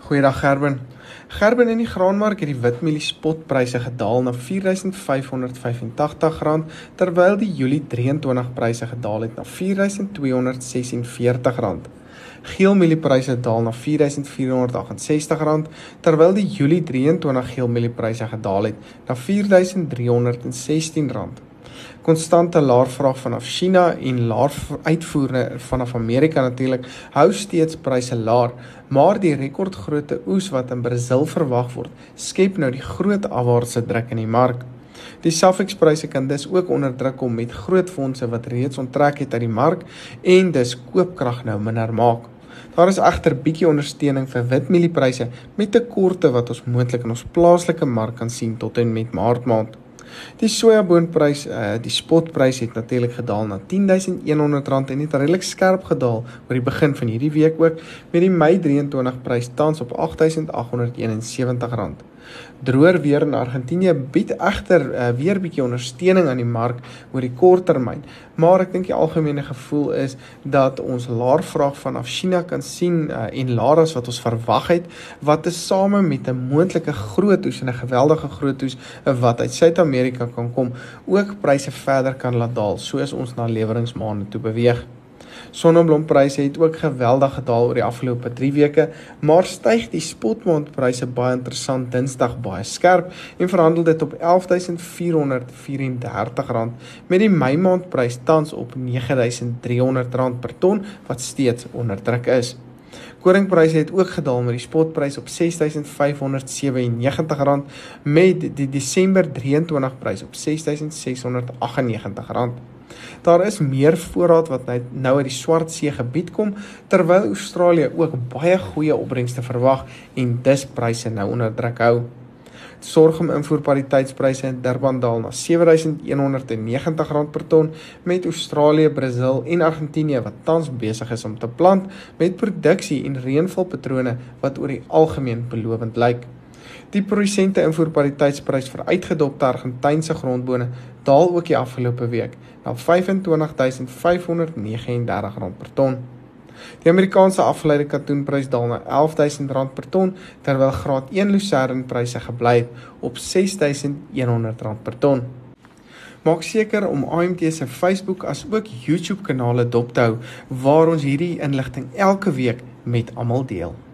Goeiedag Gerben. Gerben, in die graanmark het die witmielie spotpryse gedaal na R4.585, terwyl die Julie 23 pryse gedaal het na R4.246. Geelmieliepryse daal na R4.468, terwyl die Julie 23 geelmieliepryse gedaal het na R4.316. Konstante laer vraag vanaf China en laer uitvoere vanaf Amerika natuurlik hou steeds pryse laer, maar die rekordgrootte oes wat in Brazil verwag word, skep nou die groot afwaartse druk in die mark. Die SAFEX-pryse kan dus ook onder druk kom met groot fondse wat reeds onttrek het uit die mark en dus koopkrag nou minder maak. Daar is egter bietjie ondersteuning vir witmieliepryse met tekorte wat ons moontlik in ons plaaslike mark kan sien tot en met Maart maand. Die sojaboonprys, die spotprys het natuurlik gedaal na R10.100 en het redelik skerp gedaal oor die begin van hierdie week ook, met die Mei 23 prys tans op R8.871. Droër weer in Argentinië bied egter weer bietjie ondersteuning aan die mark oor die korttermyn, maar ek dink die algemene gevoel is dat ons laer vraag vanaf China kan sien en laer as wat ons verwag het, wat tesame met 'n moontlike groot oes en 'n geweldige groot oes wat uit Suid-Amerika kan kom, ook pryse verder kan laat daal, soos ons na leweringsmaande toe beweeg. Sonneblompryse het ook geweldig gedaal oor die afgelope 3 weke, maar styg die spotmaandpryse baie interessant Dinsdag baie skerp en verhandel dit op R11.434, met die Mei maandprys tans op R9.300 per ton, wat steeds onder druk is. Koringpryse het ook gedaal met die spotprys op R6.597, met die Desember 23 prys op R6.698. Daar is meer voorraad wat nou uit die Swartsee gebied kom, terwyl Australië ook baie goeie opbrengste verwag en dus pryse nou onder druk hou. Sorghum invoerpariteitspryse in Durban daal na R7.190 per ton, met Australië, Brazil en Argentinië wat tans besig is om te plant, met produksie en reënvalpatrone wat oor die algemeen belovend lyk. Die produsente invoerpariteitsprys vir uitgedopte Argentynse grondbone daal ook die afgelope week na R25.539 per ton. Die Amerikaanse afgeleide katoenprys daal na R11.000 per ton, terwyl graad 1 lucernpryse gebly het op R6.100 per ton. Maak seker om AMT se Facebook as ook YouTube kanale dop te hou, waar ons hierdie inligting elke week met almal deel.